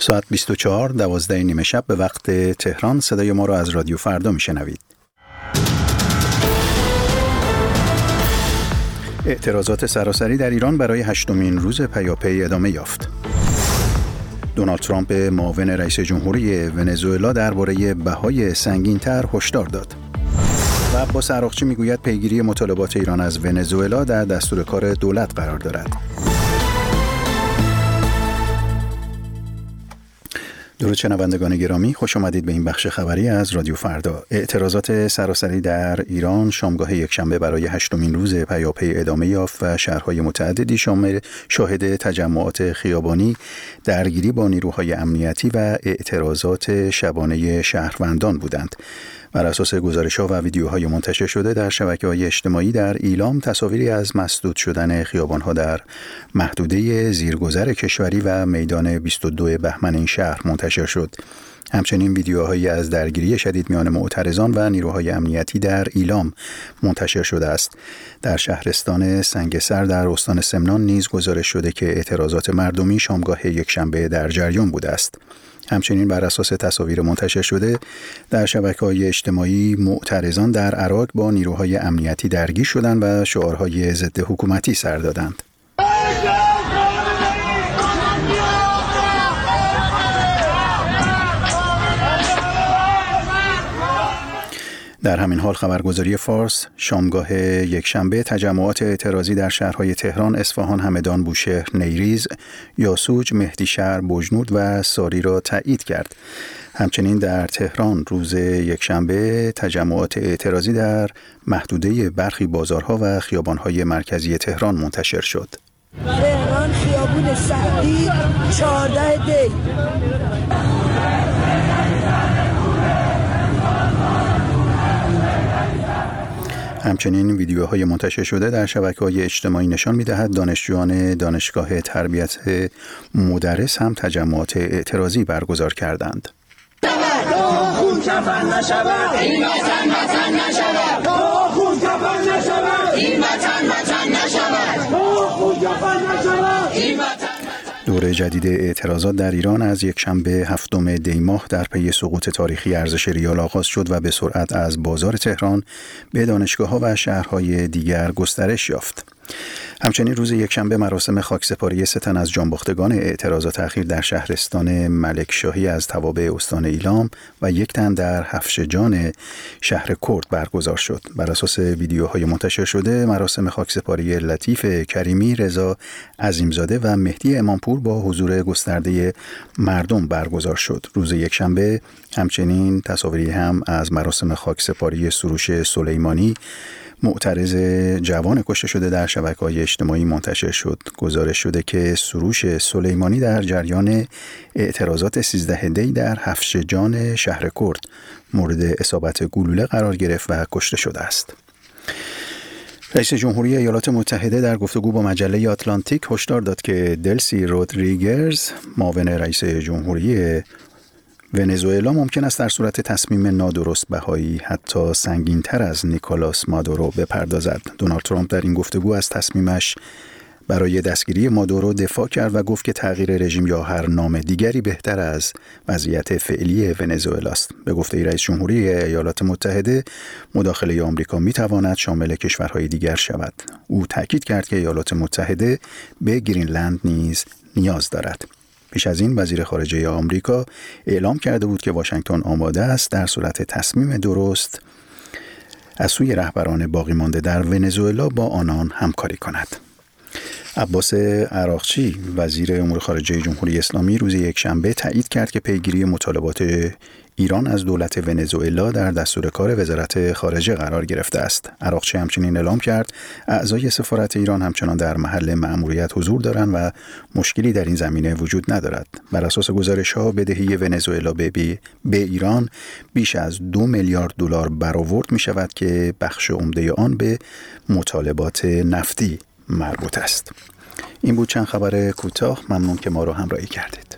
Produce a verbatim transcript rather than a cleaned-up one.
ساعت بیست و چهار دوازده نیمه شب به وقت تهران صدای ما را از رادیو فردا میشنوید. اعتراضات سراسری در ایران برای هشتمین روز پیاپی ادامه یافت. دونالد ترامپ معاون رئیس جمهوری ونزوئلا درباره بهای سنگین‌تر هشدار داد. و عباس عراقچی میگوید پیگیری مطالبات ایران از ونزوئلا در دستور کار دولت قرار دارد. درود شنوندگان گرامی، خوش آمدید به این بخش خبری از رادیو فردا. اعتراضات سراسری در ایران شامگاه یکشنبه برای هشتمین روز پیاپی ادامه یافت و شهرهای متعددی شامل شاهد تجمعات خیابانی، درگیری با نیروهای امنیتی و اعتراضات شبانه شهروندان بودند. بر اساس گزارش‌ها و ویدیوهای منتشر شده در شبکه‌های اجتماعی در ایلام، تصاویری از مسدود شدن خیابان‌ها در محدوده زیرگذر کشوری و میدان بیست و دو بهمن این شهر منتشر شد. همچنین ویدیوهایی از درگیری شدید میان معترضان و نیروهای امنیتی در ایلام منتشر شده است. در شهرستان سنگسر در استان سمنان نیز گزارش شده که اعتراضات مردمی شامگاه یکشنبه در جریان بوده است. همچنین بر اساس تصاویر منتشر شده در شبکه‌های اجتماعی، معترضان در عراق با نیروهای امنیتی درگیر شدند و شعارهای ضد حکومتی سر دادند. در همین حال خبرگزاری فارس شامگاه یکشنبه تجمعات اعتراضی در شهرهای تهران، اصفهان، همدان، بوشهر، نیریز، یاسوج، مهدیشهر، بجنورد و ساری را تایید کرد. همچنین در تهران روز یکشنبه تجمعات اعتراضی در محدوده برخی بازارها و خیابانهای مرکزی تهران منتشر شد. تهران خیابون سعدی چهارده دی. همچنین ویدیوهای منتشر شده در شبکه‌های اجتماعی نشان می‌دهد دانشجویان دانشگاه تربیت مدرس هم تجمعات اعتراضی برگزار کردند. خون کفن نشود، این وطن وطن نشود. خون کفن نشود، این وطن وطن نشود. خون کفن نشود، این وطن. دوره جدید اعتراضات در ایران از یکشنبه هفتم دی ماه در پی سقوط تاریخی ارزش ریال آغاز شد و به سرعت از بازار تهران به دانشگاه‌ها و شهرهای دیگر گسترش یافت. همچنین روز یکشنبه مراسم خاکسپاری سه تن از جانباختگان اعتراضات اخیر در شهرستان ملکشاهی از توابع استان ایلام و یک تن در هفشجان شهر کرد برگزار شد. بر اساس ویدیوهای منتشر شده مراسم خاکسپاری لطیف کریمی، رضا عظیمزاده و مهدی امامپور با حضور گسترده مردم برگزار شد. روز یکشنبه همچنین تصاویری هم از مراسم خاکسپاری سروش سلیمانی، معترض جوان کشته شده در شبکه‌های اجتماعی منتشر شد. گزارش شده که سروش سلیمانی در جریان اعتراضات سیزده دی در هفشجان شهر کرد مورد اصابت گلوله قرار گرفت و کشته شده است. رئیس جمهوری ایالات متحده در گفتگو با مجله آتلانتیک هشدار داد که دلسی رودریگز، معاون رئیس جمهوری ونزوئلا، ممکن است در صورت تصمیم نادرست بهایی حتی سنگین‌تر از نیکولاس مادورو بپردازد. دونالد ترامپ در این گفتگو از تصمیمش برای دستگیری مادورو دفاع کرد و گفت که تغییر رژیم یا هر نام دیگری بهتر از وضعیت فعلی ونزوئلا است. به گفته رئیس جمهوری ایالات متحده، مداخله آمریکا می‌تواند شامل کشورهای دیگر شود. او تاکید کرد که ایالات متحده به گرینلند نیز نیاز دارد. پیش از این وزیر خارجه آمریکا اعلام کرده بود که واشنگتن آماده است در صورت تصمیم درست از سوی رهبران باقی مانده در ونزوئلا با آنان همکاری کند. عباس عراقچی، وزیر امور خارجه جمهوری اسلامی، روز یکشنبه تایید کرد که پیگیری مطالبات ایران از دولت ونزوئلا در دستور کار وزارت خارجه قرار گرفته است. عراقچی همچنین اعلام کرد اعضای سفارت ایران همچنان در محل مأموریت حضور دارند و مشکلی در این زمینه وجود ندارد. بر اساس گزارش‌ها بدهی ونزوئلا به, بی به ایران بیش از دو میلیارد دلار برآورد می شود که بخش عمده آن به مطالبات نفتی مربوط است. این بود چند خبر کوتاه. ممنون که ما را همراهی کردید.